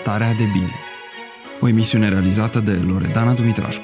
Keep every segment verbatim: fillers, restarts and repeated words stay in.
Starea de bine. O emisiune realizată de Loredana Dumitrașcu.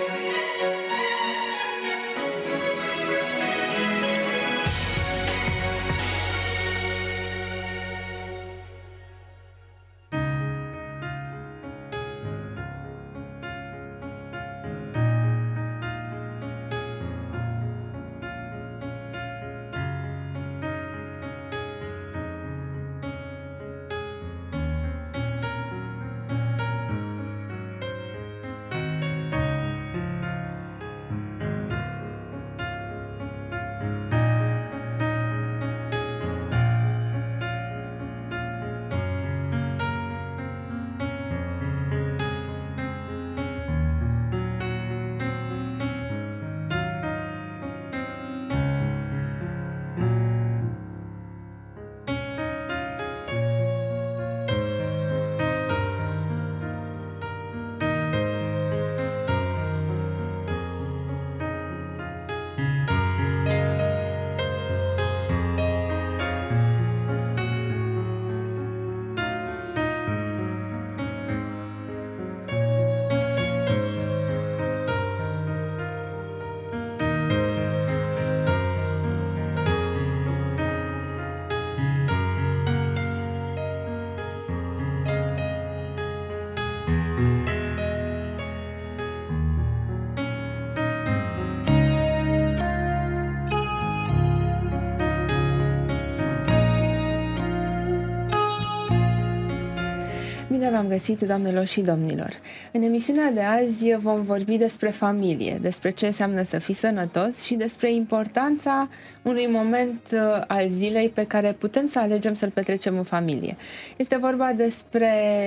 Bine v-am găsit, doamnelor și domnilor! În emisiunea de azi vom vorbi despre familie, despre ce înseamnă să fii sănătos și despre importanța unui moment al zilei pe care putem să alegem să-l petrecem în familie. Este vorba despre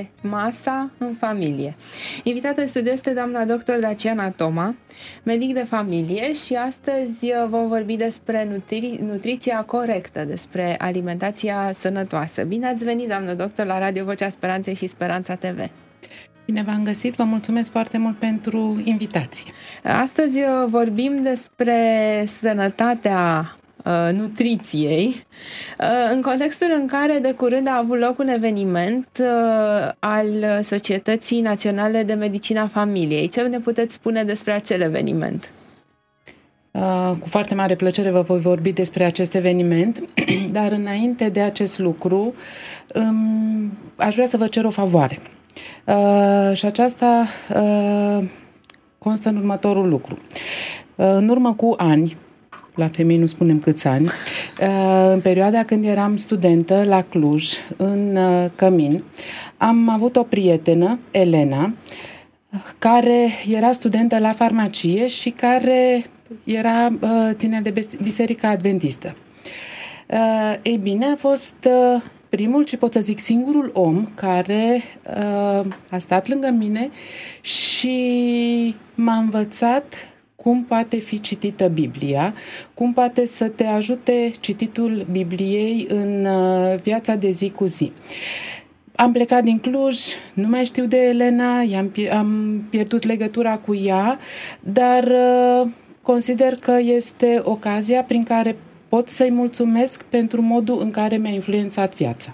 masa în familie. Invitată în studio este doamna doctor Daciana Toma, medic de familie, și astăzi vom vorbi despre nutri- nutriția corectă, despre alimentația sănătoasă. Bine ați venit, doamnă doctor, la Radio Vocea Speranței și Speranța T V. Bine v-am găsit, vă mulțumesc foarte mult pentru invitație. Astăzi vorbim despre sănătatea uh, nutriției, uh, în contextul în care de curând a avut loc un eveniment uh, al Societății Naționale de Medicină a Familiei. Ce ne puteți spune despre acel eveniment? Uh, cu foarte mare plăcere vă voi vorbi despre acest eveniment, dar înainte de acest lucru um, aș vrea să vă cer o favoare. Uh, și aceasta uh, constă în următorul lucru. Uh, în urmă cu ani, la femei nu spunem câți ani, uh, în perioada când eram studentă la Cluj, în uh, Cămin, am avut o prietenă, Elena, care era studentă la farmacie și care era, uh, ținea de Biserica Adventistă. Uh, ei bine, a fost uh, primul și pot să zic singurul om care uh, a stat lângă mine și m-a învățat cum poate fi citită Biblia, cum poate să te ajute cititul Bibliei în uh, viața de zi cu zi. Am plecat din Cluj, nu mai știu de Elena, am, am pierdut legătura cu ea, dar uh, consider că este ocazia prin care pot să-i mulțumesc pentru modul în care mi-a influențat viața.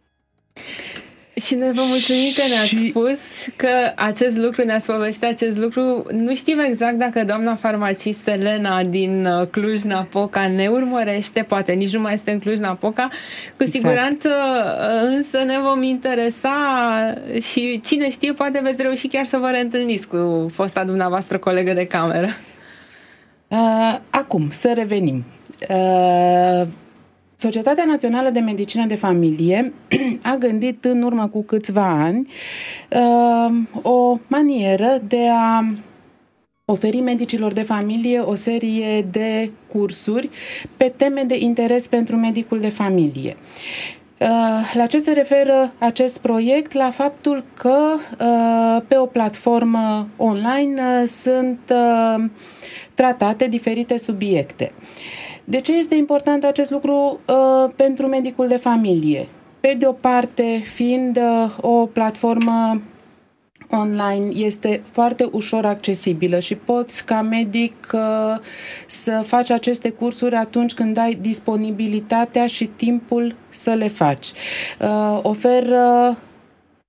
Și noi vă mulțumim că ne-ați și... spus că acest lucru, ne-ați povestit acest lucru. Nu știm exact dacă doamna farmacistă Elena din Cluj-Napoca ne urmărește, poate nici nu mai este în Cluj-Napoca. Cu exact. Siguranță însă ne vom interesa și cine știe, poate veți reuși chiar să vă reîntâlniți cu fosta dumneavoastră colegă de cameră. Uh, acum, să revenim. Uh, Societatea Națională de Medicină de Familie a gândit în urmă cu câțiva ani uh, o manieră de a oferi medicilor de familie o serie de cursuri pe teme de interes pentru medicul de familie. La ce se referă acest proiect? La faptul că pe o platformă online sunt tratate diferite subiecte. De ce este important acest lucru pentru medicul de familie? Pe de o parte, fiind o platformă online, este foarte ușor accesibilă și poți ca medic să faci aceste cursuri atunci când ai disponibilitatea și timpul să le faci. Oferă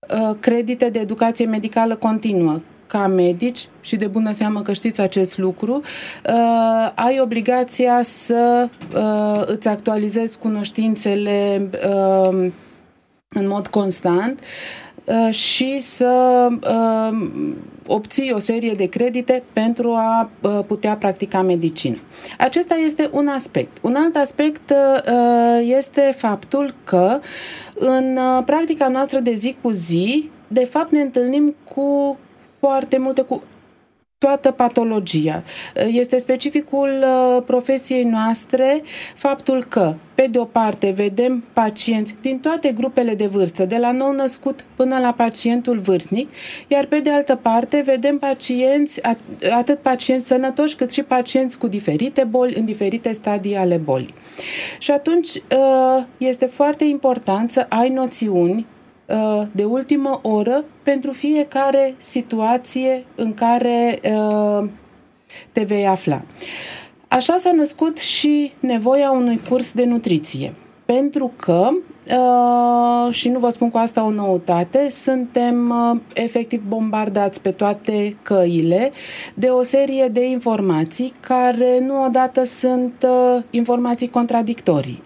credite de educație medicală continuă. Ca medici, și de bună seamă că știți acest lucru, uh, ai obligația să uh, îți actualizezi cunoștințele uh, în mod constant uh, și să uh, obții o serie de credite pentru a uh, putea practica medicină. Acesta este un aspect. Un alt aspect uh, este faptul că în uh, practica noastră de zi cu zi, de fapt ne întâlnim cu foarte multe, cu toată patologia. Este specificul profesiei noastre faptul că, pe de o parte, vedem pacienți din toate grupele de vârstă, de la nou-născut până la pacientul vârstnic, iar pe de altă parte vedem pacienți, atât pacienți sănătoși, cât și pacienți cu diferite boli, în diferite stadii ale bolii. Și atunci este foarte important să ai noțiuni de ultimă oră pentru fiecare situație în care uh, te vei afla. Așa s-a născut și nevoia unui curs de nutriție, pentru că, uh, și nu vă spun cu asta o noutate, suntem uh, efectiv bombardați pe toate căile de o serie de informații care nu odată sunt uh, informații contradictorii.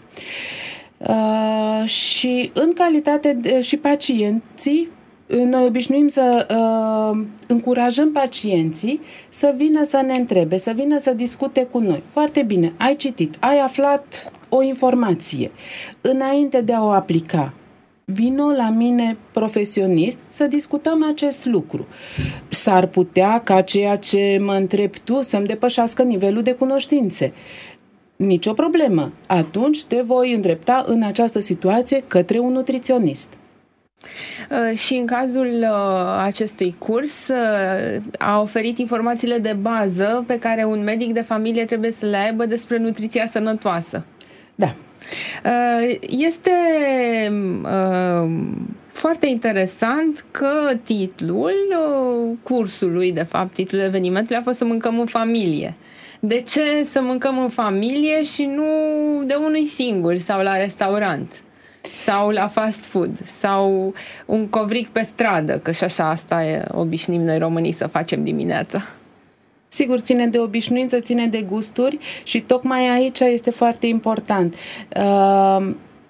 Uh, și în calitate de, și pacienții, noi obișnuim să uh, încurajăm pacienții să vină să ne întrebe, să vină să discute cu noi. Foarte bine, ai citit, ai aflat o informație. Înainte de a o aplica, vino la mine profesionist să discutăm acest lucru. S-ar putea ca ceea ce mă întrebi tu să-mi depășească nivelul de cunoștințe. Nicio problemă. Atunci te voi îndrepta în această situație către un nutriționist. Și în cazul acestui curs a oferit informațiile de bază pe care un medic de familie trebuie să le aibă despre nutriția sănătoasă. Da. Este foarte interesant că titlul cursului, de fapt, titlul evenimentului a fost Să mâncăm în familie. De ce să mâncăm în familie și nu de unui singur sau la restaurant sau la fast food sau un covric pe stradă, că și așa asta e, obișnuim noi românii să facem dimineața? Sigur, ține de obișnuință, ține de gusturi și tocmai aici este foarte important. Uh,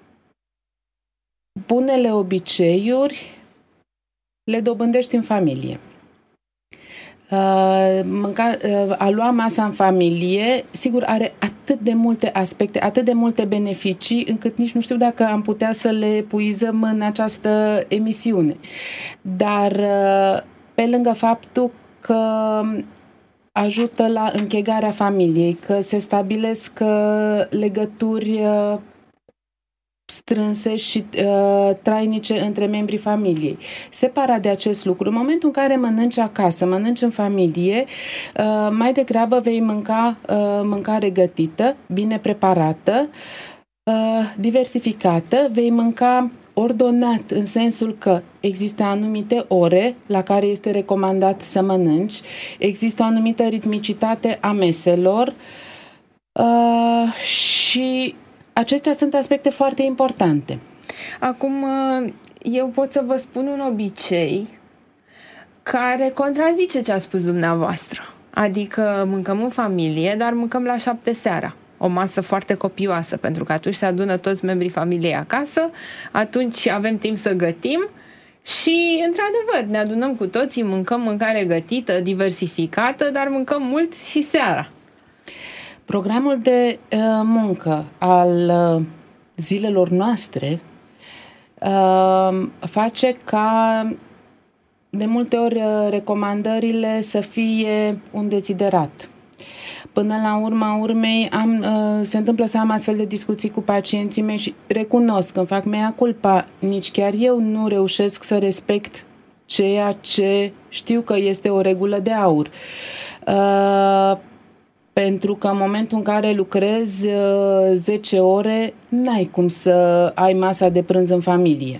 bunele obiceiuri le dobândești în familie. Uh, mânca, uh, a lua masa în familie, sigur, are atât de multe aspecte, atât de multe beneficii, încât nici nu știu dacă am putea să le epuizăm în această emisiune. Dar uh, pe lângă faptul că ajută la închegarea familiei, că se stabilesc uh, legături uh, strânse și uh, trainice între membrii familiei. Separat de acest lucru, în momentul în care mănânci acasă, mănânci în familie, uh, mai degrabă vei mânca uh, mâncare gătită, bine preparată, uh, diversificată, vei mânca ordonat, în sensul că există anumite ore la care este recomandat să mănânci, există o anumită ritmicitate a meselor uh, și acestea sunt aspecte foarte importante. Acum, eu pot să vă spun un obicei care contrazice ce a spus dumneavoastră. Adică mâncăm în familie, dar mâncăm la șapte seara. O masă foarte copioasă, pentru că atunci se adună toți membrii familiei acasă, atunci avem timp să gătim și, într-adevăr, ne adunăm cu toții, mâncăm mâncare gătită, diversificată, dar mâncăm mult și seara. Programul de uh, muncă al uh, zilelor noastre uh, face ca de multe ori uh, recomandările să fie un deziderat. Până la urma urmei am, uh, se întâmplă să am astfel de discuții cu pacienții mei și recunosc că îmi fac mea culpa, nici chiar eu nu reușesc să respect ceea ce știu că este o regulă de aur. Uh, Pentru că în momentul în care lucrezi zece ore, n-ai cum să ai masa de prânz în familie.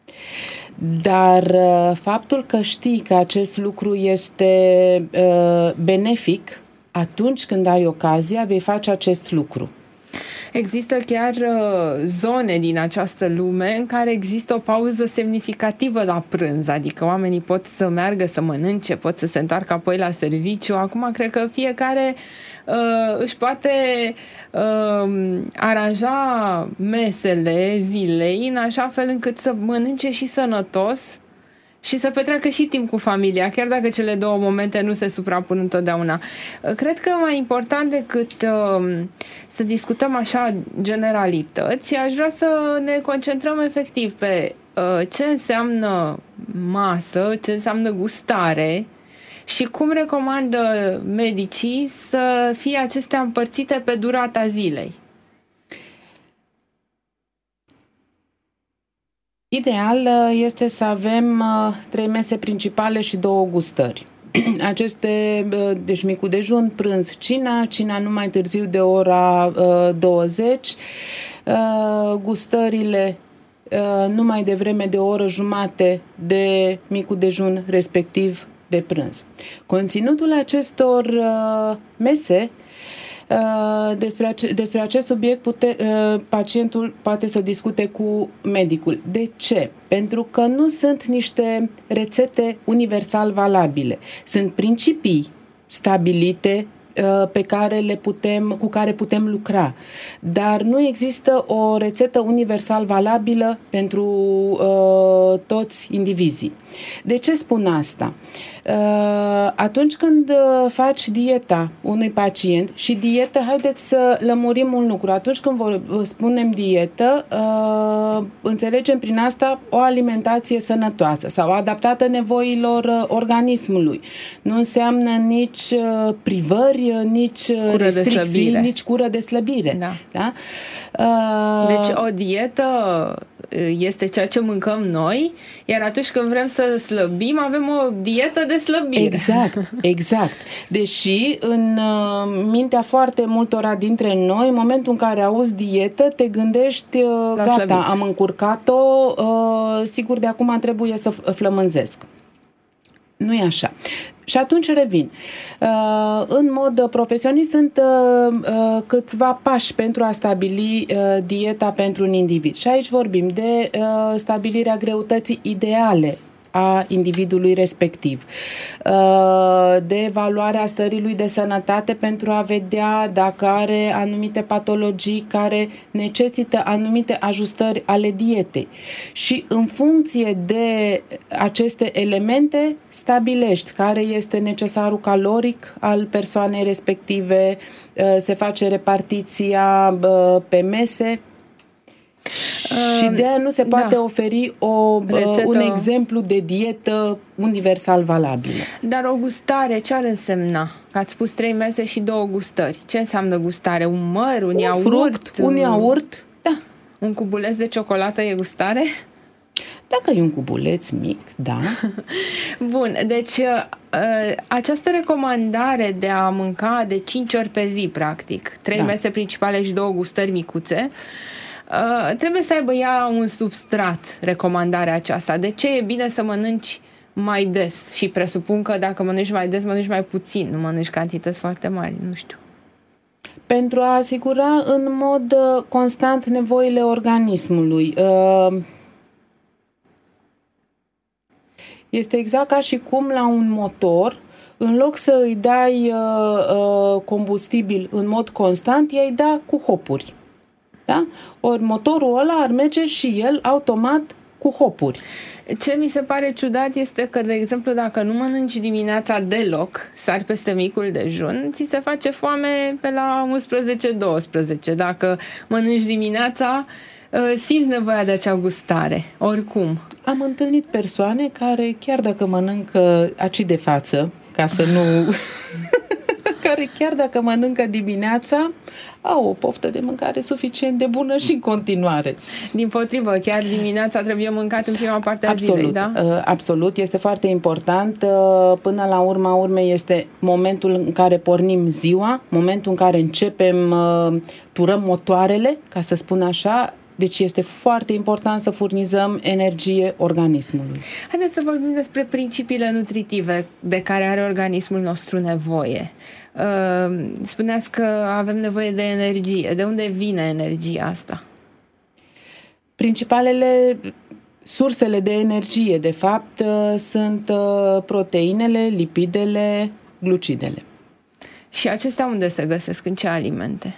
Dar faptul că știi că acest lucru este benefic, atunci când ai ocazia, vei face acest lucru. Există chiar uh, zone din această lume în care există o pauză semnificativă la prânz, adică oamenii pot să meargă să mănânce, pot să se întoarcă apoi la serviciu. Acum cred că fiecare uh, își poate uh, aranja mesele zilei în așa fel încât să mănânce și sănătos și să petreacă și timp cu familia, chiar dacă cele două momente nu se suprapun întotdeauna. Cred că mai important decât uh, să discutăm așa generalități, aș vrea să ne concentrăm efectiv pe uh, ce înseamnă masă, ce înseamnă gustare și cum recomandă medicii să fie acestea împărțite pe durata zilei. Ideal este să avem trei mese principale și două gustări. Aceste, deci micul dejun, prânz, cina, cina nu mai târziu de ora douăzeci, gustările nu mai devreme de o oră jumate de micul dejun, respectiv de prânz. Conținutul acestor mese, Despre, ace- despre acest subiect pute, pacientul poate să discute cu medicul. De ce? Pentru că nu sunt niște rețete universal valabile. Sunt principii stabilite pe care le putem, cu care putem lucra. Dar nu există o rețetă universal valabilă pentru uh, toți indivizii. De ce spun asta? Uh, atunci când faci dieta unui pacient, și dietă, haideți să lămurim un lucru. Atunci când vor, spunem dietă, uh, înțelegem prin asta o alimentație sănătoasă sau adaptată nevoilor organismului. Nu înseamnă nici uh, privări, nici cură restricții, nici cură de slăbire. Da. Da? Uh, deci o dietă este ceea ce mâncăm noi, iar atunci când vrem să slăbim, avem o dietă de slăbire. Exact, exact. Deși în mintea foarte multora dintre noi, în momentul în care auzi dietă, te gândești, la gata, slăbit. Am încurcat-o, sigur de acum trebuie să flămânzesc. Nu e așa. Și atunci revin. În mod profesionist sunt câțiva pași pentru a stabili dieta pentru un individ. Și aici vorbim de stabilirea greutății ideale a individului respectiv, de evaluarea stării lui de sănătate pentru a vedea dacă are anumite patologii care necesită anumite ajustări ale dietei. Și în funcție de aceste elemente stabilești care este necesarul caloric al persoanei respective, se face repartiția pe mese. Și de aia nu se poate da. oferi o, Rețetă. un exemplu de dietă universal valabilă. Dar o gustare ce ar însemna? Că ați spus trei mese și două gustări. Ce înseamnă gustare? Un măr, un, un iaurt? Fruct, un iaurt, da. Un cubuleț de ciocolată e gustare? Dacă e un cubuleț mic, da. Bun, deci această recomandare de a mânca de cinci ori pe zi, practic, trei da. mese principale și două gustări micuțe, Uh, trebuie să aibă ea un substrat, recomandarea aceasta. De ce e bine să mănânci mai des? Și presupun că dacă mănânci mai des, mănânci mai puțin, nu mănânci cantități foarte mari, nu știu. Pentru a asigura în mod uh, constant nevoile organismului. Uh, este exact ca și cum la un motor, în loc să îi dai uh, uh, combustibil în mod constant, i-ai da cu hopuri. Da? Ori motorul ăla ar merge și el automat cu hopuri. Ce mi se pare ciudat este că, de exemplu, dacă nu mănânci dimineața deloc, sari peste micul dejun, ți se face foame pe la unsprezece douăsprezece. Dacă mănânci dimineața, simți nevoia de acea gustare, oricum. Am întâlnit persoane care, chiar dacă mănâncă aci de față, ca să nu... care chiar dacă mănâncă dimineața, au o poftă de mâncare suficient de bună și în continuare. Dimpotrivă, chiar dimineața trebuie mâncat în prima parte a absolut, zilei, da? Absolut, este foarte important. Până la urma urmei este momentul în care pornim ziua, momentul în care începem, turăm motoarele, ca să spun așa, Deci este foarte important să furnizăm energie organismului. Haideți să vorbim despre principiile nutritive de care are organismul nostru nevoie. Spuneați că avem nevoie de energie. De unde vine energia asta? Principalele sursele de energie, de fapt, sunt proteinele, lipidele, glucidele. Și acestea unde se găsesc? În ce alimente?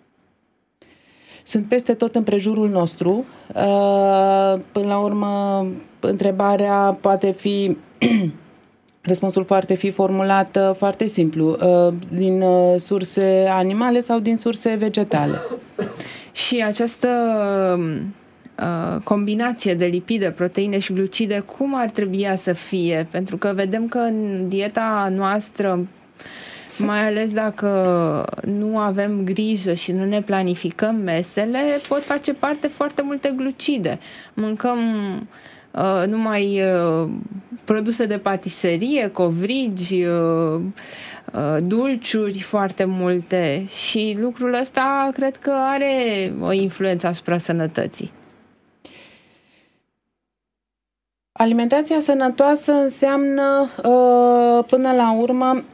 Sunt peste tot în prejurul nostru. Până la urmă, întrebarea poate fi, răspunsul poate fi formulat foarte simplu, din surse animale sau din surse vegetale. Și această combinație de lipide, proteine și glucide, cum ar trebui să fie? Pentru că vedem că în dieta noastră, mai ales dacă nu avem grijă și nu ne planificăm mesele, pot face parte foarte multe glucide. Mâncăm uh, numai uh, produse de patiserie, covrigi, uh, uh, dulciuri foarte multe și lucrul ăsta cred că are o influență asupra sănătății. Alimentația sănătoasă înseamnă uh, până la urmă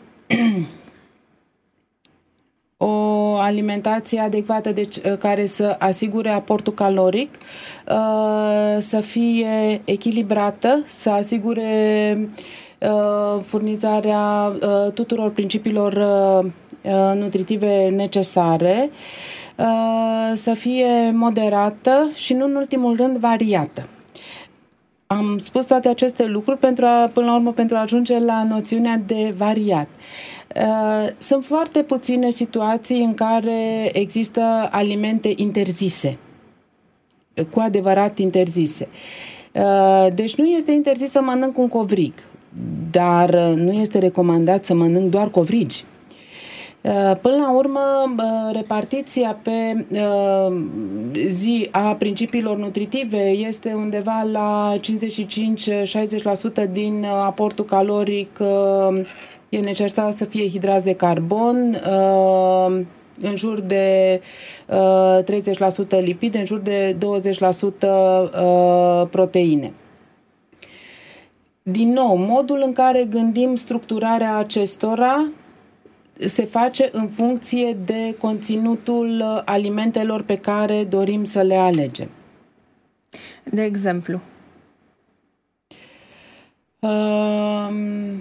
o alimentație adecvată, deci, care să asigure aportul caloric, să fie echilibrată, să asigure furnizarea tuturor principiilor nutritive necesare, să fie moderată și, nu în ultimul rând, variată. Am spus toate aceste lucruri pentru a, până la urmă, pentru a ajunge la noțiunea de variat. Sunt foarte puține situații în care există alimente interzise, cu adevărat interzise. Deci nu este interzis să mănânc un covrig, dar nu este recomandat să mănânc doar covrigi. Până la urmă, repartiția pe zi a principiilor nutritive este undeva la cincizeci și cinci - șaizeci la sută din aportul caloric. E necesar să fie hidrați de carbon, în jur de treizeci la sută lipide, în jur de douăzeci la sută proteine. Din nou, modul în care gândim structurarea acestora se face în funcție de conținutul alimentelor pe care dorim să le alegem. De exemplu? Um...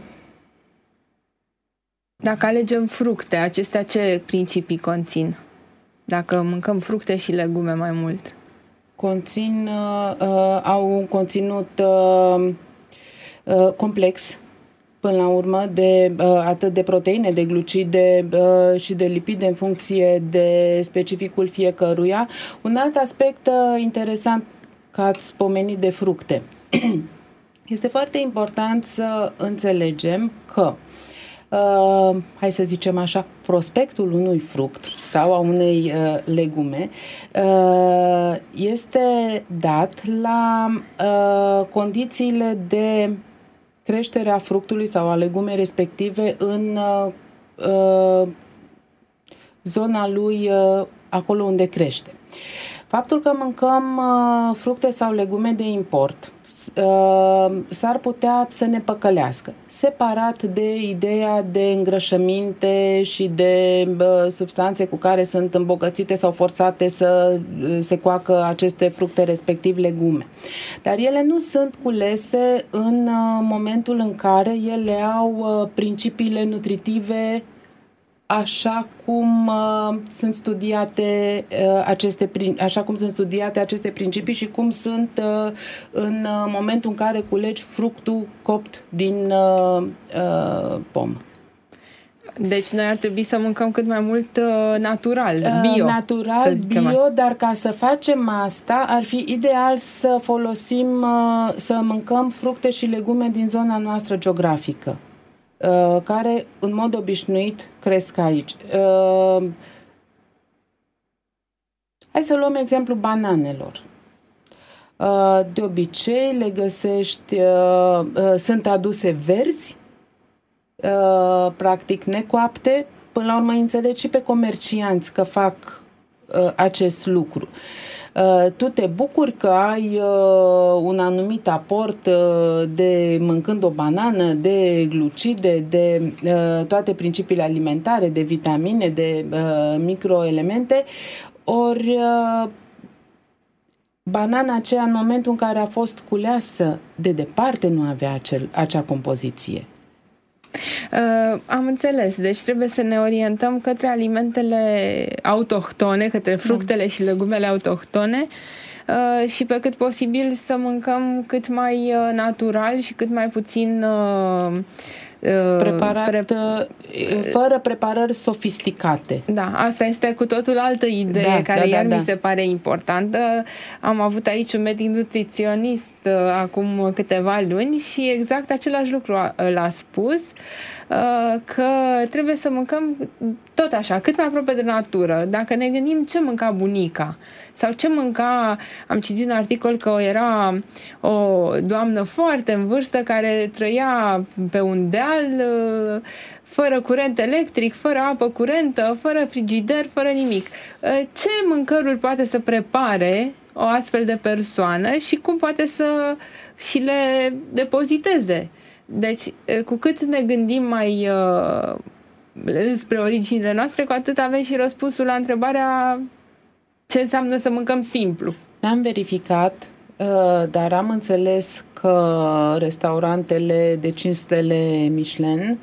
Dacă alegem fructe, acestea ce principii conțin? Dacă mâncăm fructe și legume mai mult? Conțin, uh, au un conținut uh, uh, complex, până la urmă, de uh, atât de proteine, de glucide uh, și de lipide în funcție de specificul fiecăruia. Un alt aspect uh, interesant că ați pomenit de fructe. Este foarte important să înțelegem că Uh, hai să zicem așa, prospectul unui fruct sau a unei uh, legume uh, este dat la uh, condițiile de creștere a fructului sau a legumei respective în uh, uh, zona lui, uh, acolo unde crește. Faptul că mâncăm uh, fructe sau legume de import s-ar putea să ne păcălească, separat de ideea de îngrășăminte și de uh, substanțe cu care sunt îmbogățite sau forțate să uh, se coacă aceste fructe, respectiv legume. Dar ele nu sunt culese în uh, momentul în care ele au uh, principiile nutritive așa cum uh, sunt studiate uh, aceste așa cum sunt studiate aceste principii și cum sunt uh, în uh, momentul în care culegi fructul copt din uh, uh, pomă. Deci noi ar trebui să mâncăm cât mai mult uh, natural, bio. Uh, natural, bio, așa. Dar ca să facem asta ar fi ideal să folosim, uh, să mâncăm fructe și legume din zona noastră geografică, care în mod obișnuit cresc aici. Hai să luăm exemplu bananelor. De obicei le găsești, sunt aduse verzi, practic necoapte. Până la urmă înțelegi și pe comercianți că fac acest lucru. Tu te bucuri că ai un anumit aport de mâncând o banană, de glucide, de toate principiile alimentare, de vitamine, de microelemente, ori banana aceea, în momentul în care a fost culeasă, de departe nu avea acel, acea compoziție. Uh, am înțeles. Deci trebuie să ne orientăm către alimentele autohtone, către fructele mm. și legumele autohtone uh, și pe cât posibil să mâncăm cât mai uh, natural și cât mai puțin uh, preparat, pre... fără preparări sofisticate. Da, asta este cu totul altă idee da, care da, iar da, mi se da. pare importantă. Am avut aici un medic nutriționist uh, acum câteva luni și exact același lucru l-a spus, uh, că trebuie să mâncăm tot așa, cât mai aproape de natură. Dacă ne gândim ce mânca bunica sau ce mânca, am citit un articol că era o doamnă foarte în vârstă care trăia pe un deal fără curent electric, fără apă curentă, fără frigider, fără nimic. Ce mâncăruri poate să prepare o astfel de persoană și cum poate să și le depoziteze? Deci, cu cât ne gândim mai spre originile noastre, cu atât avem și răspunsul la întrebarea ce înseamnă să mâncăm simplu. Am verificat, dar am înțeles că restaurantele de cinci stele Michelin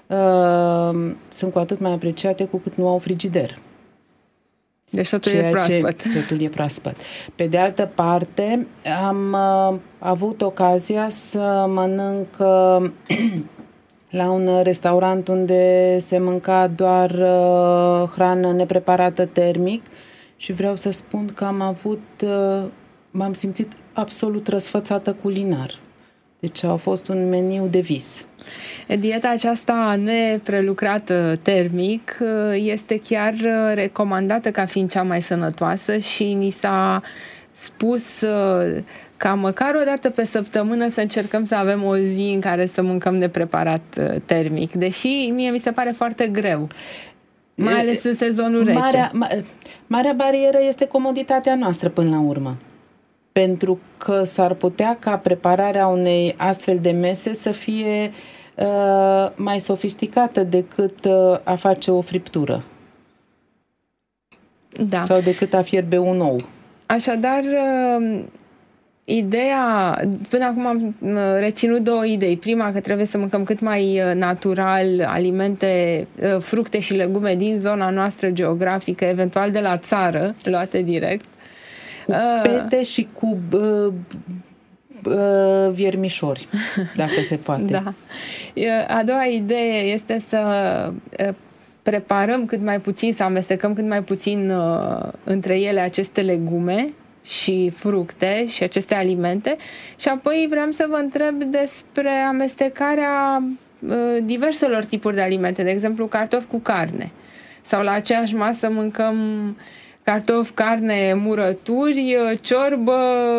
sunt cu atât mai apreciate cu cât nu au frigider. Deci totul e proaspăt. Totul e proaspăt. Pe de altă parte, am uh, avut ocazia să mănânc uh, la un restaurant unde se mânca doar uh, hrană nepreparată termic și vreau să spun că am avut, uh, m-am simțit absolut răsfățată culinar. Deci a fost un meniu de vis. Dieta aceasta neprelucrată termic este chiar recomandată ca fiind cea mai sănătoasă și ni s-a spus ca măcar o dată pe săptămână să încercăm să avem o zi în care să mâncăm nepreparat termic, deși mie mi se pare foarte greu, mai ales în sezonul rece. Marea, ma, marea barieră este comoditatea noastră până la urmă. Pentru că s-ar putea ca prepararea unei astfel de mese să fie uh, mai sofisticată decât uh, a face o friptură. Da. Sau decât a fierbe un ou. Așadar, uh, ideea, până acum am uh, reținut două idei. Prima, că trebuie să mâncăm cât mai uh, natural alimente, uh, fructe și legume din zona noastră geografică, eventual de la țară, luate direct. Cu pete și cu uh, uh, viermișori, dacă se poate. Da. A doua idee este să preparăm cât mai puțin, să amestecăm cât mai puțin uh, între ele aceste legume și fructe și aceste alimente și apoi vreau să vă întreb despre amestecarea uh, diverselor tipuri de alimente, de exemplu cartofi cu carne sau la aceeași masă mâncăm cartofi, carne, murături, ciorbă,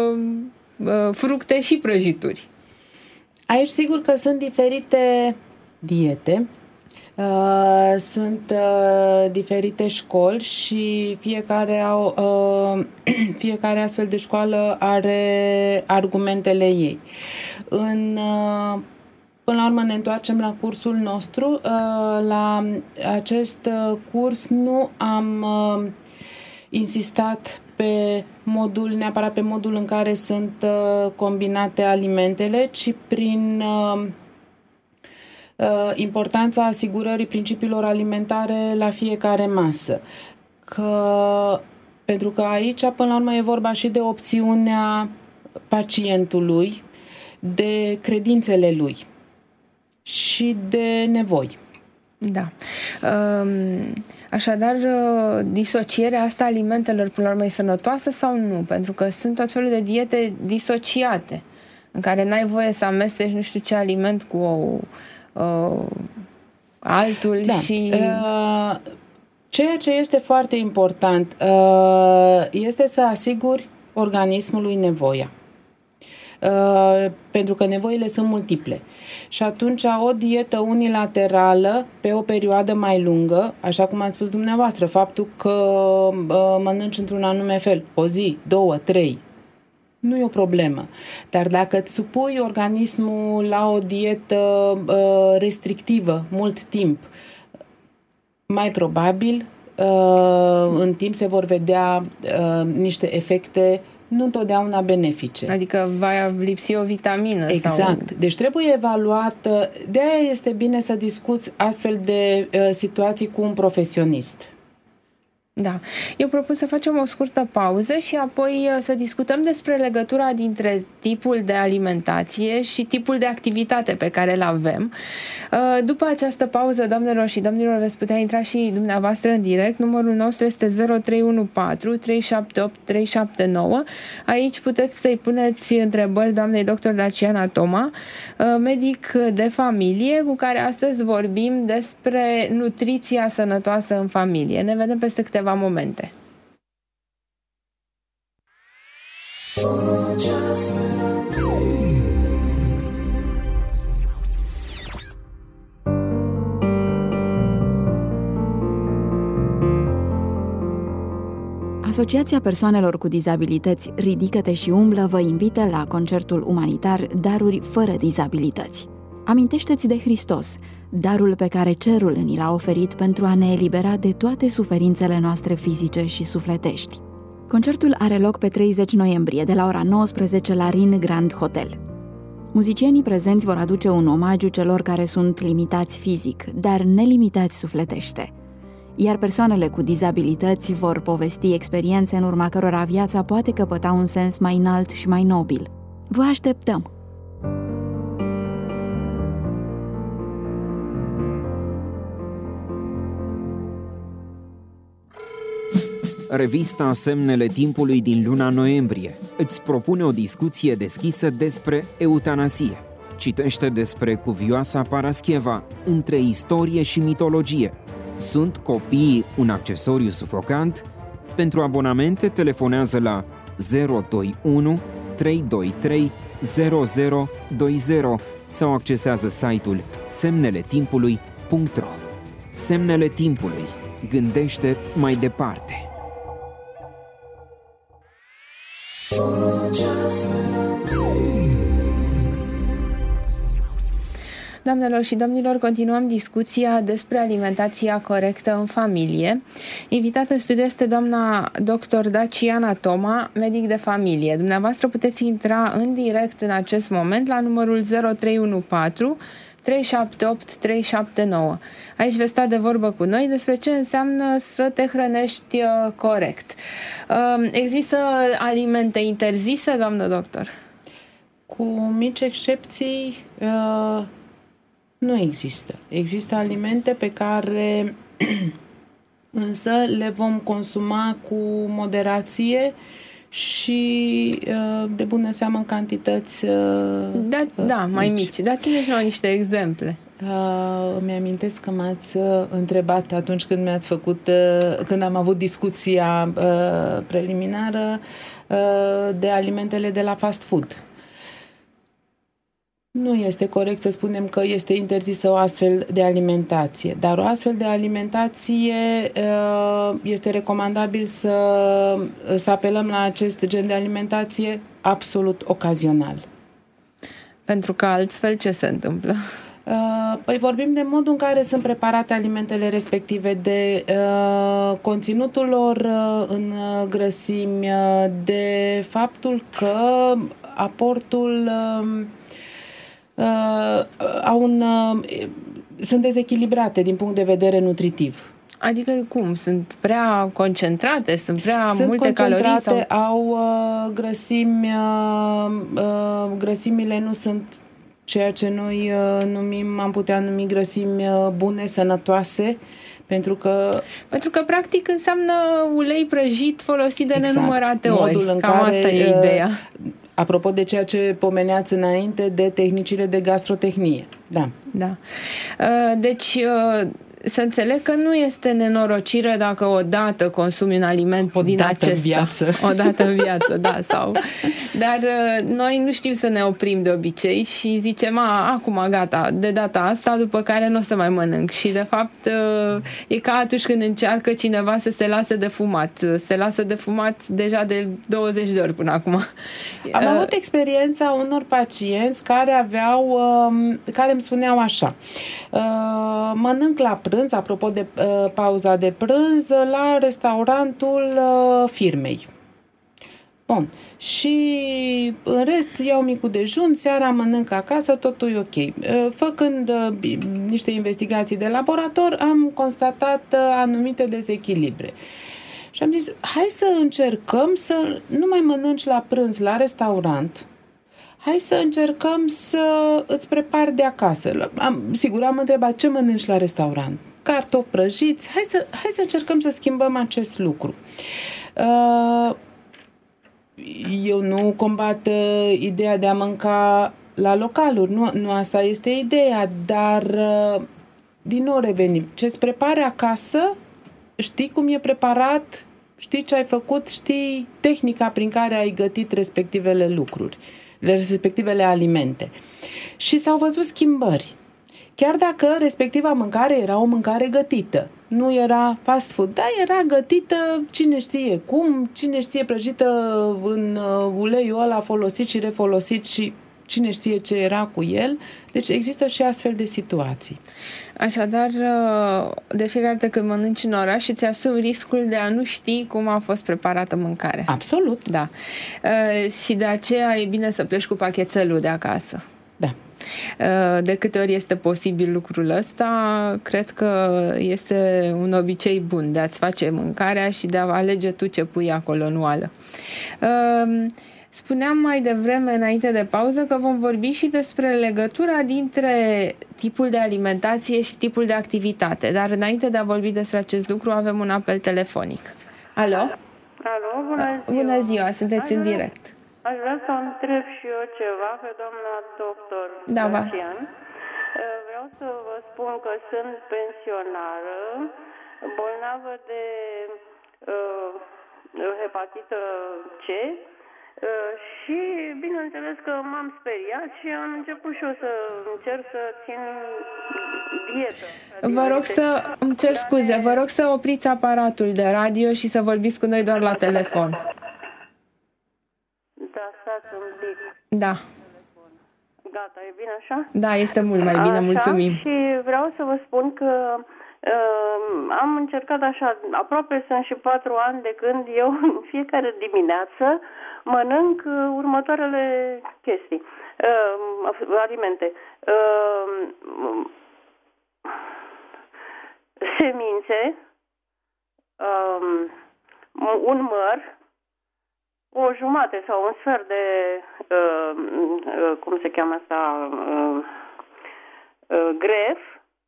fructe și prăjituri. Aici sigur că sunt diferite diete, sunt diferite școli și fiecare, au, fiecare astfel de școală are argumentele ei. În, până la urmă ne întoarcem la cursul nostru. La acest curs nu am insistat pe modul, neapărat pe modul în care sunt uh, combinate alimentele, ci prin uh, uh, importanța asigurării principiilor alimentare la fiecare masă. Că, pentru că aici, până la urmă, e vorba și de opțiunea pacientului, de credințele lui și de nevoi. Da. Așadar, disocierea asta alimentelor, până la urmă, e sănătoasă sau nu? Pentru că sunt tot felul de diete disociate, în care n-ai voie să amesteci nu știu ce aliment cu uh, altul da. și... Uh, ceea ce este foarte important uh, este să asiguri organismului nevoia. pentru că nevoile sunt multiple. Și atunci o dietă unilaterală pe o perioadă mai lungă, așa cum ați spus dumneavoastră, faptul că mănânci într-un anume fel, o zi, două, trei, nu e o problemă. Dar dacă îți supui organismul la o dietă restrictivă mult timp, mai probabil în timp se vor vedea niște efecte nu întotdeauna benefice. Adică va lipsi o vitamină. Exact. Sau... Deci trebuie evaluată. De aia este bine să discuți astfel de uh, situații cu un profesionist. Da. Eu propun să facem o scurtă pauză și apoi să discutăm despre legătura dintre tipul de alimentație și tipul de activitate pe care îl avem. După această pauză, doamnelor și domnilor, veți putea intra și dumneavoastră în direct. Numărul nostru este zero trei unu patru trei șapte opt trei șapte nouă. Aici puteți să-i puneți întrebări doamnei doctor Daciana Toma, medic de familie, cu care astăzi vorbim despre nutriția sănătoasă în familie. Ne vedem peste câteva momente. Asociația Persoanelor cu Dizabilități Ridică-te și umblă vă invită la concertul umanitar Daruri fără dizabilități. Amintește-ți de Hristos, darul pe care cerul ni l-a oferit pentru a ne elibera de toate suferințele noastre fizice și sufletești. Concertul are loc pe treizeci noiembrie, de la ora nouăsprezece la Rin Grand Hotel. Muzicienii prezenți vor aduce un omagiu celor care sunt limitați fizic, dar nelimitați sufletește. Iar persoanele cu dizabilități vor povesti experiențe în urma cărora viața poate căpăta un sens mai înalt și mai nobil. Vă așteptăm! Revista Semnele Timpului din luna noiembrie îți propune o discuție deschisă despre eutanasie. Citește despre cuvioasa Parascheva, între istorie și mitologie. Sunt copiii un accesoriu sufocant? Pentru abonamente telefonează la zero doi unu trei doi trei zero zero doi zero sau accesează site-ul semnele timpului punct ro. Semnele Timpului. Gândește mai departe. Doamnelor și domnilor, continuăm discuția despre alimentația corectă în familie. Invitată în studio este doamna doctor Daciana Toma, medic de familie. Dumneavoastră puteți intra în direct în acest moment la numărul zero trei unu patru trei șapte opt trei șapte nouă. Aici veți sta de vorbă cu noi despre ce înseamnă să te hrănești corect. Există alimente interzise, doamnă doctor? Cu mici excepții, nu există. Există alimente pe care însă le vom consuma cu moderație și de bună seamă în cantități da, da, mai mici. mici. Dați-ne și niște exemple. Uh, îmi amintesc că m-ați întrebat atunci când mi-ați făcut, uh, când am avut discuția uh, preliminară uh, de alimentele de la fast food. Nu este corect să spunem că este interzisă o astfel de alimentație, dar o astfel de alimentație este recomandabil să, să apelăm la acest gen de alimentație absolut ocazional. Pentru că altfel ce se întâmplă? Păi vorbim de modul în care sunt preparate alimentele respective, de uh, conținutul lor uh, în grăsimi, uh, de faptul că aportul uh, Uh, au un, uh, sunt dezechilibrate din punct de vedere nutritiv. Adică cum? Sunt prea concentrate? Sunt prea sunt multe calorii? Sau... au uh, grăsimi, uh, uh, grăsimile nu sunt ceea ce noi uh, numim, am putea numi grăsimi uh, bune, sănătoase, pentru că... Pentru că practic înseamnă ulei prăjit folosit de exact. nenumărate ori. Modul în Cam care, asta e ideea. Apropo de ceea ce pomeneați înainte de tehnicile de gastrotehnie. Da. Da. Deci să înțeleg că nu este nenorocire dacă odată consumi un aliment o din dată acesta. În viață. O dată în viață, da. Sau... Dar noi nu știm să ne oprim de obicei și zicem, a, acum gata, de data asta, după care nu o să mai mănânc. Și de fapt e ca atunci când încearcă cineva să se lase de fumat. Se lasă de fumat deja de douăzeci de ori până acum. Am avut experiența unor pacienți care aveau, care îmi spuneau așa, mănânc la prânz, apropo de pauza de prânz, la restaurantul firmei. Bun. Și în rest iau micul dejun, seara mănânc acasă, totul e ok. Făcând niște investigații de laborator, am constatat anumite dezechilibre. Și am zis, hai să încercăm să nu mai mănânci la prânz la restaurant. Hai să încercăm să îți prepari de acasă. Am, sigur, am întrebat, ce mănânci la restaurant? Cartofi prăjiți? Hai să, hai să încercăm să schimbăm acest lucru. Eu nu combat ideea de a mânca la localuri, nu, nu asta este ideea, dar din nou revenim. Ce-ți prepari acasă, știi cum e preparat, știi ce ai făcut, știi tehnica prin care ai gătit respectivele lucruri, respectivele alimente. Și s-au văzut schimbări. Chiar dacă respectiva mâncare era o mâncare gătită, nu era fast food, dar era gătită cine știe cum, cine știe prăjită în uleiul ăla folosit și refolosit și cine știe ce era cu el. Deci există și astfel de situații. Așadar, de fiecare dată când mănânci în oraș, îți asumi riscul de a nu ști cum a fost preparată mâncarea. Absolut. Da. Și de aceea e bine să pleci cu pachetelul de acasă. Da. De câte ori este posibil lucrul ăsta, cred că este un obicei bun de a-ți face mâncarea și de a alege tu ce pui acolo în oală. Spuneam mai devreme, înainte de pauză, că vom vorbi și despre legătura dintre tipul de alimentație și tipul de activitate. Dar înainte de a vorbi despre acest lucru, avem un apel telefonic. Alo? Alo, bună ziua! Bună ziua, sunteți în direct. Aș vrea să întreb și eu ceva pe doamna doctor Dacian. Vreau să vă spun că sunt pensionară, bolnavă de uh, hepatită C și bineînțeles că m-am speriat și am început și eu să încerc să țin dietă. Vă rog să, îmi cer scuze, vă rog să opriți aparatul de radio și să vorbiți cu noi doar la telefon. Da, stați un pic. Da. Gata, e bine așa? Da, este mult mai bine, așa, mulțumim. Și vreau să vă spun că uh, am încercat așa, aproape sunt și patru ani de când eu în fiecare dimineață mănânc uh, următoarele chestii, uh, alimente. Uh, semințe, uh, un măr, o jumate sau un sfert de, uh, uh, cum se cheamă asta, uh, uh, gref,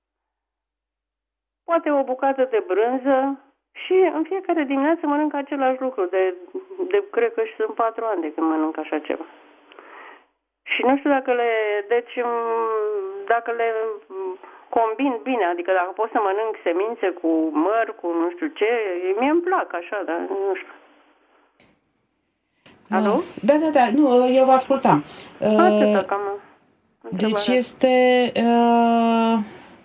poate o bucată de brânză și în fiecare dimineață mănânc același lucru. De, de cred că și sunt patru ani de când mănânc așa ceva. Și nu știu dacă le, deci, dacă le combin bine, adică dacă pot să mănânc semințe cu măr, cu nu știu ce, mie îmi plac așa, dar nu știu. Alo? Da, da, da, nu, eu vă ascultam. Atâta, cam deci este uh,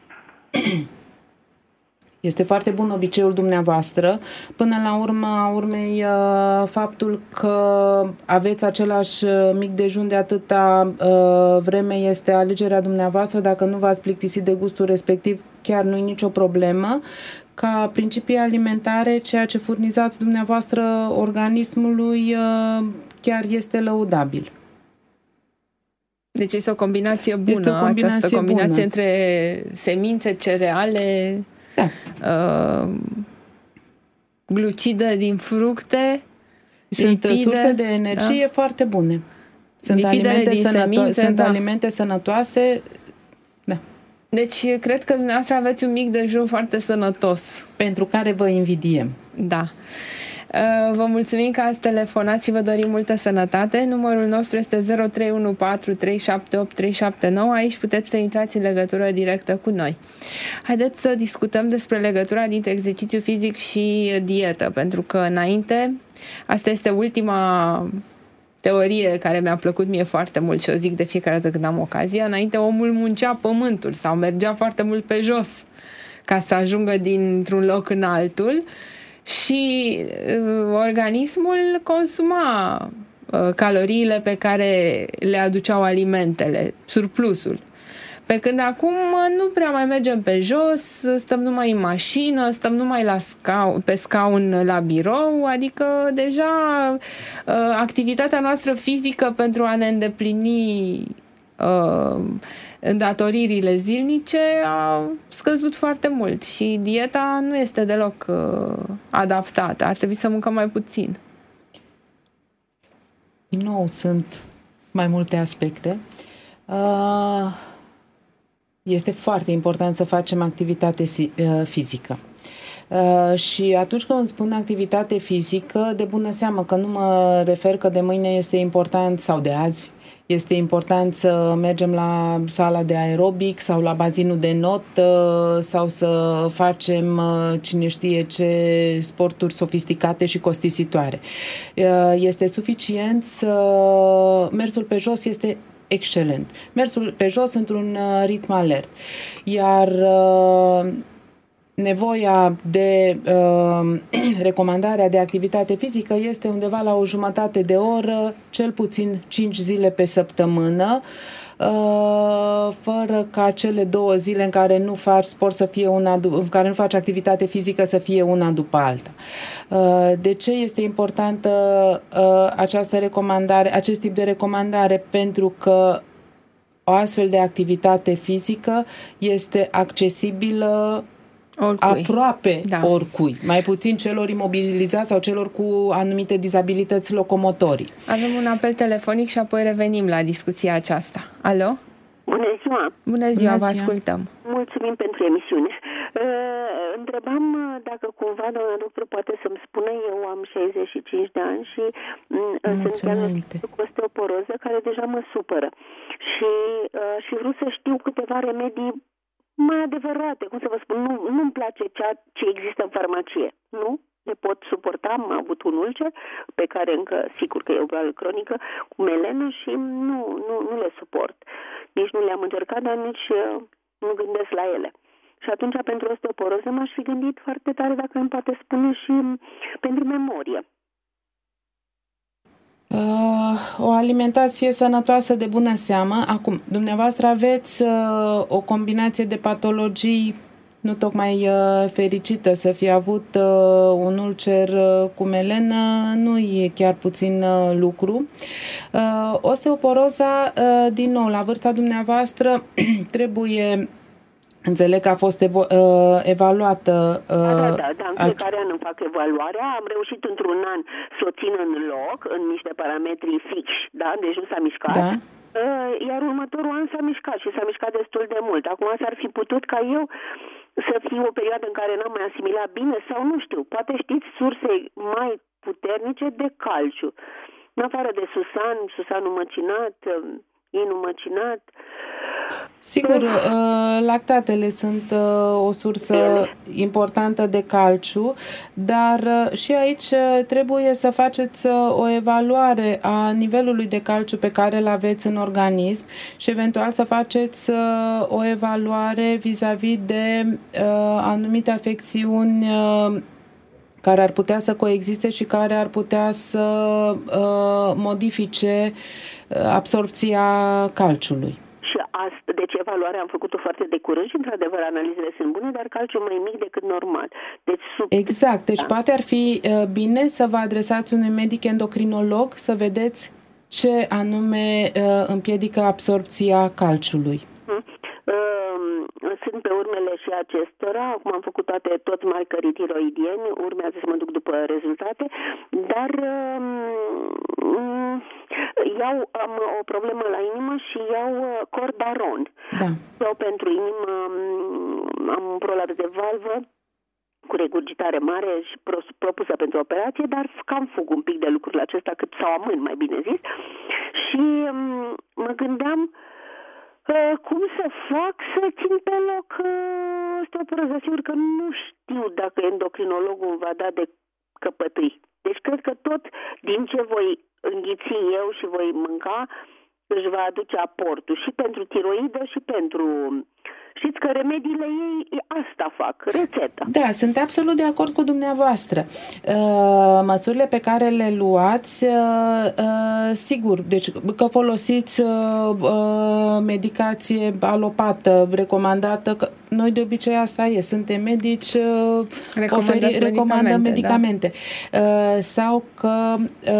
este foarte bun obiceiul dumneavoastră. Până la urmă, urmei, uh, faptul că aveți același mic dejun de atâta uh, vreme este alegerea dumneavoastră. Dacă nu v-ați plictisit de gustul respectiv, chiar nu e nicio problemă. Ca principii alimentare, ceea ce furnizați dumneavoastră organismului chiar este lăudabil. Deci este o combinație bună, este o combinație această combinație bună. între semințe, cereale, da. uh, glucide din fructe, sunt lipide, surse de energie, da, foarte bune. Sunt, alimente, din sănăto- semințe, sunt da. alimente sănătoase. Da. Deci, cred că dumneavoastră aveți un mic dejun foarte sănătos. Pentru care vă invidiem. Da. Vă mulțumim că ați telefonat și vă dorim multă sănătate. Numărul nostru este zero trei unu patru trei șapte opt trei șapte nouă. Aici puteți să intrați în legătură directă cu noi. Haideți să discutăm despre legătura dintre exercițiu fizic și dietă, pentru că înainte, asta este ultima teorie care mi-a plăcut mie foarte mult și o zic de fiecare dată când am ocazia. Înainte omul muncea pământul sau mergea foarte mult pe jos ca să ajungă dintr-un loc în altul și uh, organismul consuma uh, caloriile pe care le aduceau alimentele, surplusul. Pe când acum nu prea mai mergem pe jos, stăm numai în mașină, stăm numai la scaun, pe scaun la birou, adică deja uh, activitatea noastră fizică pentru a ne îndeplini uh, îndatoririle zilnice a scăzut foarte mult și dieta nu este deloc uh, adaptată. Ar trebui să mâncăm mai puțin. Din nou sunt mai multe aspecte. Uh... Este foarte important să facem activitate fizică. Și atunci când spun activitate fizică, de bună seamă că nu mă refer că de mâine este important sau de azi este important să mergem la sala de aerobic sau la bazinul de not sau să facem cine știe ce sporturi sofisticate și costisitoare. Este suficient să mersul pe jos este excelent. Mersul pe jos într-un ritm alert. Iar uh, nevoia de uh, recomandarea de activitate fizică este undeva la o jumătate de oră, cel puțin cinci zile pe săptămână, uh, fără ca cele două zile în care nu faci sport să fie una, în care nu faci activitate fizică să fie una după alta. Uh, de ce este importantă uh, această recomandare, acest tip de recomandare? Pentru că o astfel de activitate fizică este accesibilă oricui. Aproape da. oricui, mai puțin celor imobilizați sau celor cu anumite dizabilități locomotorii. Avem un apel telefonic și apoi revenim la discuția aceasta. Alo? Bună ziua! Bună ziua, vă ascultăm! Mulțumim pentru emisiune. Uh, întrebam dacă cumva, doamna doctor, poate să-mi spună, eu am șaizeci și cinci de ani și uh, sunt diagnosticată cu osteoporoză care deja mă supără. Și uh, și vreau să știu câteva remedii mai adevărate, cum să vă spun, nu, nu-mi place ceea ce există în farmacie, nu? Le pot suporta, am avut un ulcer pe care încă, sigur că e o boală cronică, cu melenă și nu, nu, nu le suport. Nici nu le-am încercat, dar nici uh, nu gândesc la ele. Și atunci, pentru osteoporoză, m-aș fi gândit foarte tare dacă îmi poate spune și pentru memorie. Uh, o alimentație sănătoasă de bună seamă. Acum, dumneavoastră aveți uh, o combinație de patologii nu tocmai uh, fericită. Să fi avut uh, un ulcer uh, cu melenă nu e chiar puțin uh, lucru. Uh, osteoporoza, uh, din nou, la vârsta dumneavoastră trebuie... Înțeleg că a fost evo- uh, evaluată... Uh, da, da, da, da. În fiecare an îmi fac evaluarea. Am reușit într-un an să o țin în loc, în niște parametri fixi, da? Deci nu s-a mișcat. Da. Uh, iar următorul an s-a mișcat și s-a mișcat destul de mult. Acum s-ar fi putut ca eu să fiu o perioadă în care n-am mai asimilat bine sau nu știu. Poate știți surse mai puternice de calciu. În afară de susan, susanul măcinat... inul măcinat. Sigur, lactatele sunt o sursă importantă de calciu, dar și aici trebuie să faceți o evaluare a nivelului de calciu pe care îl aveți în organism și eventual să faceți o evaluare vis-a-vis de anumite afecțiuni care ar putea să coexiste și care ar putea să uh, modifice absorpția calciului. Și asta, deci evaluarea am făcut-o foarte de curând și într-adevăr analizele sunt bune, dar calciul mai mic decât normal. Deci, sub... Exact, deci da. Poate ar fi uh, bine să vă adresați unui medic endocrinolog să vedeți ce anume uh, împiedică absorpția calciului. Hmm. Sunt pe urmele și acestora. Acum am făcut toate, tot marcării tiroidieni, urmează să mă duc după rezultate, dar um, iau, am o problemă la inimă și iau Cordaron. Da. Eu pentru inimă am un prolaps de valvă, cu regurgitare mare și propusă pentru operație, dar cam fug un pic de lucrul acesta, cât sau amân, mai bine zis. Și mă gândeam uh, cum să fac să țin pe loc uh, osteoporoză. Sigur că nu știu dacă endocrinologul îmi va da de căpătâi. Deci cred că tot din ce voi înghiți eu și voi mânca își va aduce aportul și pentru tiroidă și pentru... Știți că remediile ei asta fac, rețeta. Da, sunt absolut de acord cu dumneavoastră. Măsurile pe care le luați, sigur, deci că folosiți medicație alopată, recomandată, că noi de obicei asta e, suntem medici, oferi, recomandăm medicamente. Da. Sau că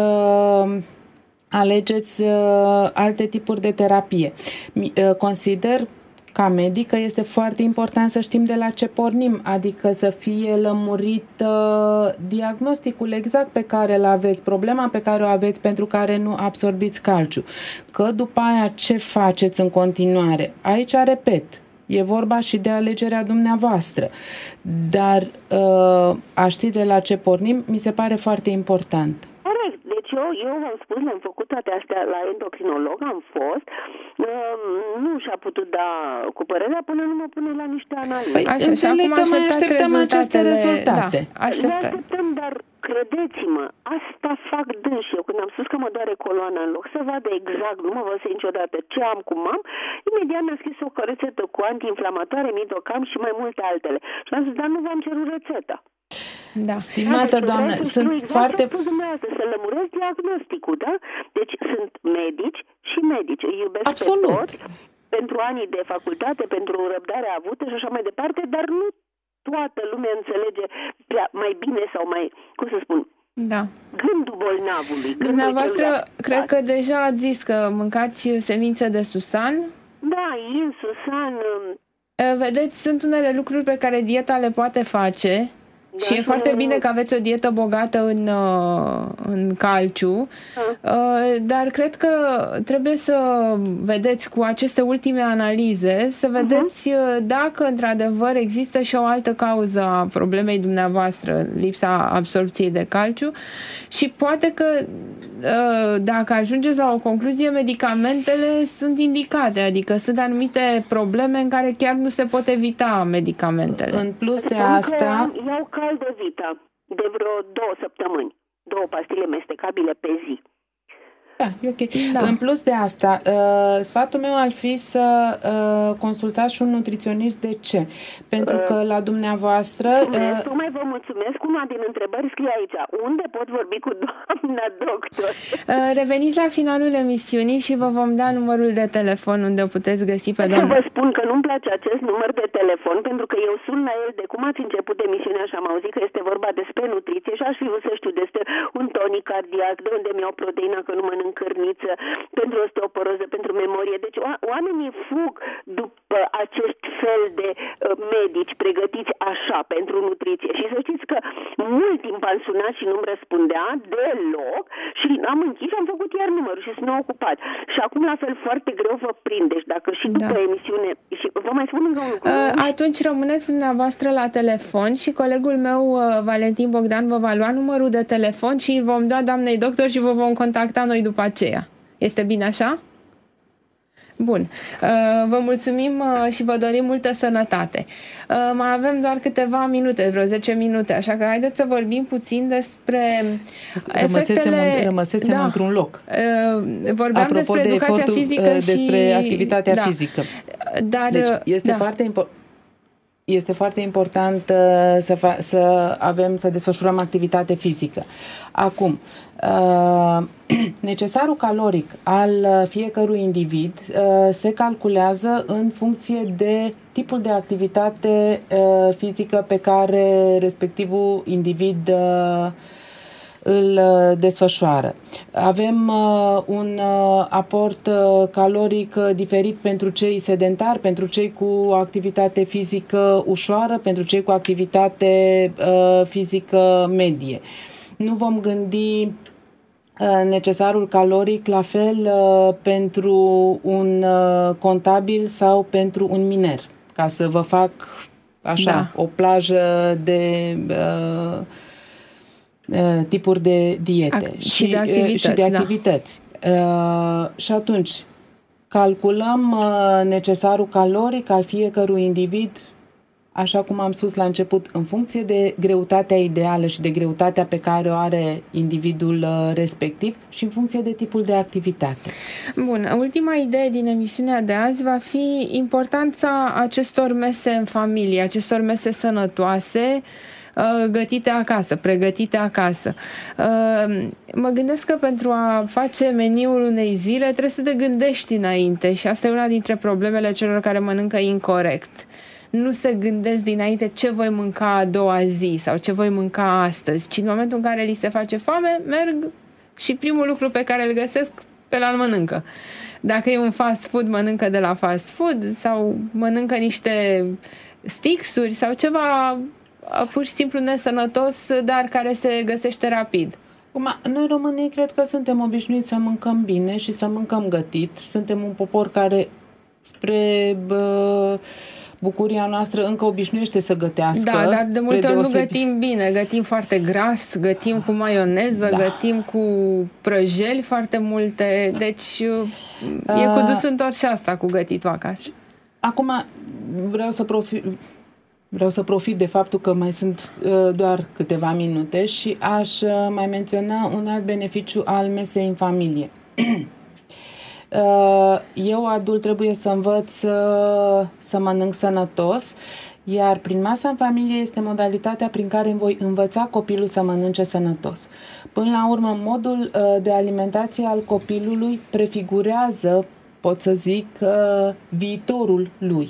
alegeți alte tipuri de terapie. Consider ca medic că este foarte important să știm de la ce pornim, adică să fie lămurit uh, diagnosticul exact pe care îl aveți, problema pe care o aveți pentru care nu absorbiți calciu. Că după aia ce faceți în continuare? Aici, repet, e vorba și de alegerea dumneavoastră, dar uh, a ști de la ce pornim mi se pare foarte important. Deci eu, eu v-am spus, le-am făcut toate astea la endocrinolog, am fost, uh, nu și-a putut da cu părerea până nu mă pune la niște analize. Păi, așa, și acum așteptăm aceste rezultate. Da, așteptăm. Le așteptăm, dar credeți-mă, asta fac dânsi. Eu când am spus că mă doare coloana, în loc să vadă exact, nu mă văd niciodată ce am, cum am, imediat mi-a scris o rețetă cu antiinflamatoare, midocam și mai multe altele. Și am zis, dar nu v-am cerut rețeta. Da. Stimată da, doamnă, sunt exact foarte... să lămuresc diagnosticul, da? Deci sunt medici și medici. Îi iubesc Absolut. pe toți, pentru anii de facultate, pentru răbdarea avută și așa mai departe, dar nu toată lumea înțelege prea, mai bine sau mai, cum să spun, da. Gândul bolnavului. Gândul Dumneavoastră, cred că deja ați zis că mâncați semințe de susan. Da, in, susan... Vedeți, sunt unele lucruri pe care dieta le poate face. Da, și e foarte nu, bine că aveți o dietă bogată în, în calciu, da. Dar cred că trebuie să vedeți cu aceste ultime analize, să vedeți uh-huh. dacă într-adevăr există și o altă cauză a problemei dumneavoastră, lipsa absorpției de calciu, și poate că dacă ajungeți la o concluzie, medicamentele sunt indicate, adică sunt anumite probleme în care chiar nu se pot evita medicamentele. În plus de asta... Iau Caldevita de vreo două săptămâni, două pastile mestecabile pe zi. Da, e ok. Da. În plus de asta, uh, sfatul meu ar fi să uh, consultați și un nutriționist. De ce? Pentru că la dumneavoastră... Uh, Tocmai vă mulțumesc. Una din întrebări scrie aici. Unde pot vorbi cu doamna doctor? Uh, reveniți la finalul emisiunii și vă vom da numărul de telefon unde o puteți găsi pe doamna. Vă spun că nu-mi place acest număr de telefon, pentru că eu sun la el de cum ați început emisiunea și am auzit că este vorba despre nutriție și aș fi vrut să știu despre un tonic cardiac, de unde mi-au proteina, că nu mănânc cărniță, pentru osteoporoză, pentru memorie. Deci oamenii fug după acest fel de uh, medici pregătiți așa pentru nutriție. Și să știți că mult timp am sunat și nu-mi răspundea deloc și am închis și am făcut iar numărul și sunt ocupat. Și acum la fel foarte greu vă prind. Deci dacă și după da. emisiune și vă mai spun încă un lucru. Uh, atunci rămâneți dumneavoastră la telefon și colegul meu uh, Valentin Bogdan vă va lua numărul de telefon și îl vom da doamnei doctor și vă vom contacta noi după aceea. Este bine așa? Bun. Vă mulțumim și vă dorim multă sănătate. Mai avem doar câteva minute, vreo zece minute, așa că haideți să vorbim puțin despre rămăsesem, efectele... Rămăsesem da. într-un loc. Vorbeam Apropo despre de educația efortul, fizică și... despre activitatea da. fizică. Dar, deci este da. foarte important. Este foarte important să, fa- să avem, să desfășurăm activitate fizică. Acum, necesarul caloric al fiecărui individ se calculează în funcție de tipul de activitate fizică pe care respectivul individ îl desfășoară. Avem uh, un uh, aport uh, caloric uh, diferit pentru cei sedentari, pentru cei cu activitate fizică ușoară, pentru cei cu activitate uh, fizică medie. Nu vom gândi uh, necesarul caloric la fel uh, pentru un uh, contabil sau pentru un miner, ca să vă fac așa, da. o plajă de uh, uh, tipuri de diete Ac- și, și de activități. Și, de activități. Da. Uh, și atunci, calculăm uh, necesarul caloric al fiecărui individ, așa cum am spus la început, în funcție de greutatea ideală și de greutatea pe care o are individul uh, respectiv și în funcție de tipul de activitate. Bun, ultima idee din emisiunea de azi va fi importanța acestor mese în familie, acestor mese sănătoase, gătite acasă, pregătite acasă. Mă gândesc că pentru a face meniul unei zile trebuie să te gândești înainte și asta e una dintre problemele celor care mănâncă incorect. Nu se gândesc dinainte ce voi mânca a doua zi sau ce voi mânca astăzi, ci în momentul în care li se face foame, merg și primul lucru pe care îl găsesc, pe la mănâncă. Dacă e un fast food, mănâncă de la fast food sau mănâncă niște stixuri sau ceva pur și simplu nesănătos, dar care se găsește rapid. Acum, noi românii cred că suntem obișnuiți să mâncăm bine și să mâncăm gătit. Suntem un popor care, spre bă, bucuria noastră, încă obișnuiește să gătească. Da, dar de multe ori nu gătim bine. Gătim foarte gras, gătim cu maioneză, da. gătim cu prăjeli foarte multe. Deci e cu dus întors și asta cu gătitul acasă. Acum, vreau să profit... Vreau să profit de faptul că mai sunt uh, doar câteva minute și aș uh, mai menționa un alt beneficiu al mesei în familie. uh, eu, adult, trebuie să învăț uh, să mănânc sănătos, iar prin masa în familie este modalitatea prin care îmi voi învăța copilul să mănânce sănătos. Până la urmă, modul uh, de alimentație al copilului prefigurează, pot să zic, uh, viitorul lui.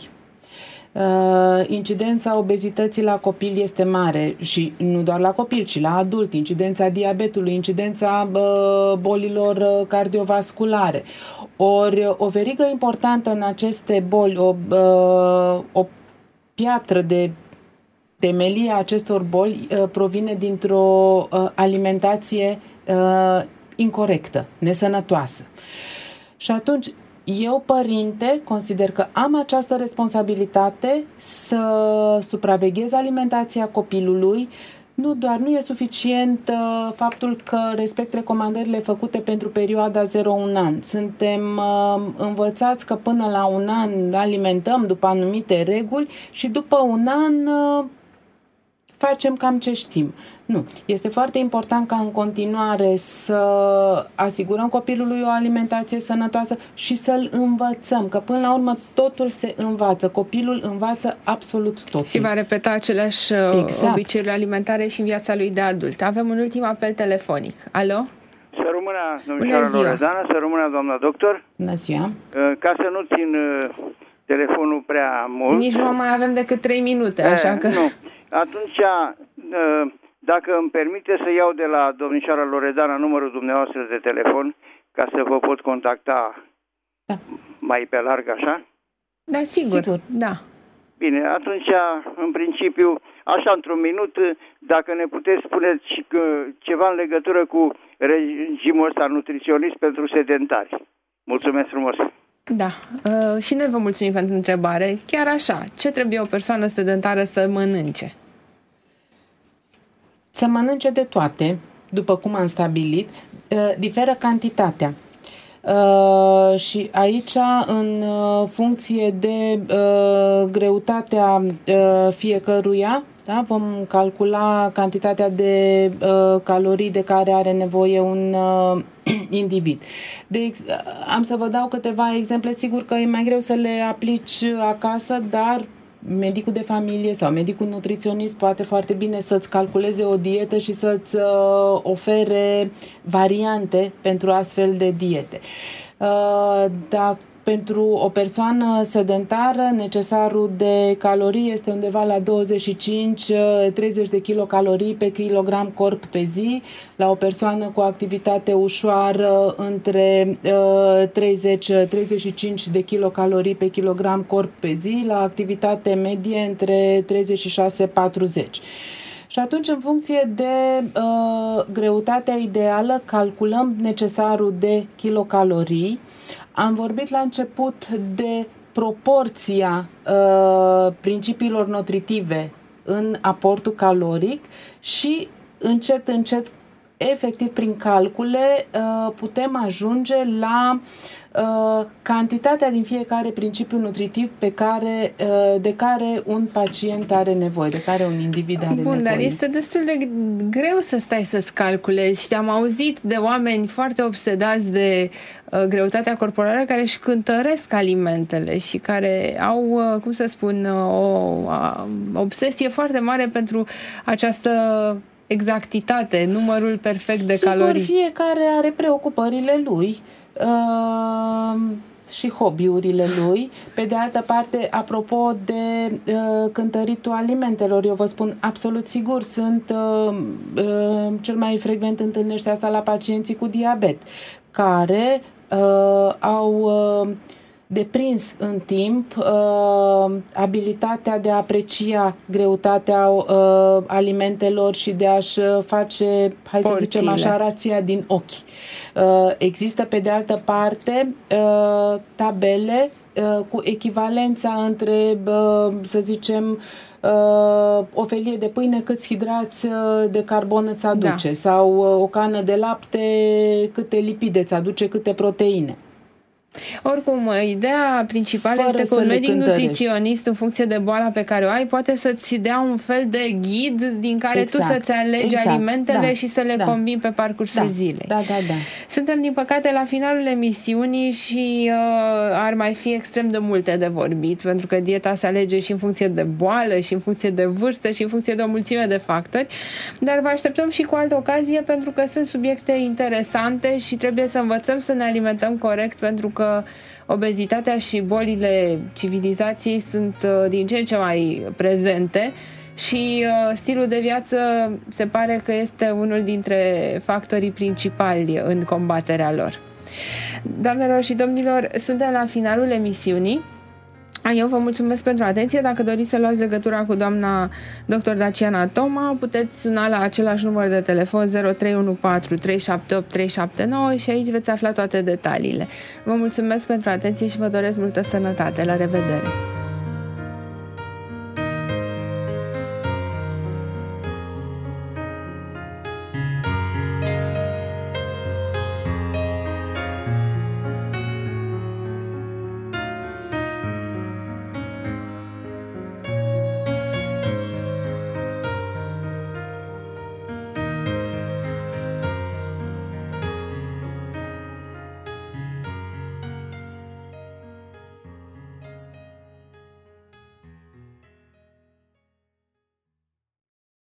Uh, incidența obezității la copil este mare și nu doar la copil, ci la adult, incidența diabetului, incidența uh, bolilor uh, cardiovasculare. Ori o verigă importantă în aceste boli, o, uh, o piatră de temelie a acestor boli uh, provine dintr-o uh, alimentație uh, incorectă, nesănătoasă. Și atunci, eu, părinte, consider că am această responsabilitate să supraveghez alimentația copilului. Nu doar, nu e suficient uh, faptul că respect recomandările făcute pentru perioada zero unu an. Suntem uh, învățați că până la un an alimentăm după anumite reguli și după un an uh, facem cam ce știm. Nu. Este foarte important ca în continuare să asigurăm copilului o alimentație sănătoasă și să-l învățăm, că până la urmă totul se învață. Copilul învață absolut totul. Și va repeta aceleași exact. obiceiuri alimentare și în viața lui de adult. Avem un ultim apel telefonic. Alo? Să rămână domnișoara Loredana, să rămână doamna doctor. Bună ziua. Ca să nu țin telefonul prea mult. Nici nu mai avem decât trei minute, așa e, că... Nu. Atunci, dacă îmi permite să iau de la domnișoara Loredana numărul dumneavoastră de telefon, ca să vă pot contacta da. mai pe larg, așa? Da, sigur. sigur. Da. Bine, atunci, în principiu, așa într-un minut, dacă ne puteți spune ceva în legătură cu regimul ăsta nutriționist pentru sedentari. Mulțumesc frumos! Da, uh, și noi vă mulțumim pentru întrebare. Chiar așa, ce trebuie o persoană sedentară să mănânce? Să mănânce de toate, după cum am stabilit, uh, diferă cantitatea. Uh, și aici, în uh, funcție de uh, greutatea uh, fiecăruia, da, vom calcula cantitatea de uh, calorii de care are nevoie un uh, individ. De ex- am să vă dau câteva exemple, sigur că e mai greu să le aplici acasă, dar medicul de familie sau medicul nutriționist poate foarte bine să-ți calculeze o dietă și să-ți uh, ofere variante pentru astfel de diete. Uh, dacă pentru o persoană sedentară, necesarul de calorii este undeva la douăzeci și cinci treizeci de kilocalorii pe kilogram corp pe zi. La o persoană cu activitate ușoară, între treizeci treizeci și cinci de kilocalorii pe kilogram corp pe zi. La activitate medie, între treizeci și șase patruzeci. Și atunci, în funcție de uh, greutatea ideală, calculăm necesarul de kilocalorii. Am vorbit la început de proporția uh, principiilor nutritive în aportul caloric și încet, încet, efectiv prin calcule, uh, putem ajunge la uh, cantitatea din fiecare principiu nutritiv pe care, uh, de care un pacient are nevoie, de care un individ are Bun, nevoie. Dar este destul de greu să stai să-ți calculezi. Și am auzit de oameni foarte obsedați de uh, greutatea corporală care își cântăresc alimentele și care au, uh, cum să spun, uh, o uh, obsesie foarte mare pentru această exactitate, numărul perfect de Sigur, calorii. Fiecare are preocupările lui uh, și hobby-urile lui. Pe de altă parte, apropo de uh, cântăritul alimentelor, eu vă spun absolut sigur, sunt uh, uh, cel mai frecvent întâlnește asta la pacienții cu diabet, care uh, au uh, deprins în timp uh, abilitatea de a aprecia greutatea uh, alimentelor și de a-și face, hai Porțiile. să zicem așa, rația din ochi. Uh, există pe de altă parte uh, tabele uh, cu echivalența între, uh, să zicem, uh, o felie de pâine câți hidrați uh, de carbon îți aduce, da. sau uh, o cană de lapte câte lipide îți aduce, câte proteine. Oricum, ideea principală Fără este că un medic nutriționist, în funcție de boala pe care o ai, poate să-ți dea un fel de ghid din care exact. tu să-ți alegi exact. alimentele da. și să le da. combini pe parcursul da. zilei. Da, da, da. Suntem, din păcate, la finalul emisiunii și uh, ar mai fi extrem de multe de vorbit, pentru că dieta se alege și în funcție de boală, și în funcție de vârstă, și în funcție de o mulțime de factori, dar vă așteptăm și cu altă ocazie, pentru că sunt subiecte interesante și trebuie să învățăm să ne alimentăm corect, pentru că obezitatea și bolile civilizației sunt din ce în ce mai prezente și stilul de viață se pare că este unul dintre factorii principali în combaterea lor. Doamnelor și domnilor, suntem la finalul emisiunii. Eu vă mulțumesc pentru atenție. Dacă doriți să luați legătura cu doamna doctor Daciana Toma, puteți suna la același număr de telefon zero trei unu patru trei șapte opt trei șapte nouă și aici veți afla toate detaliile. Vă mulțumesc pentru atenție și vă doresc multă sănătate. La revedere!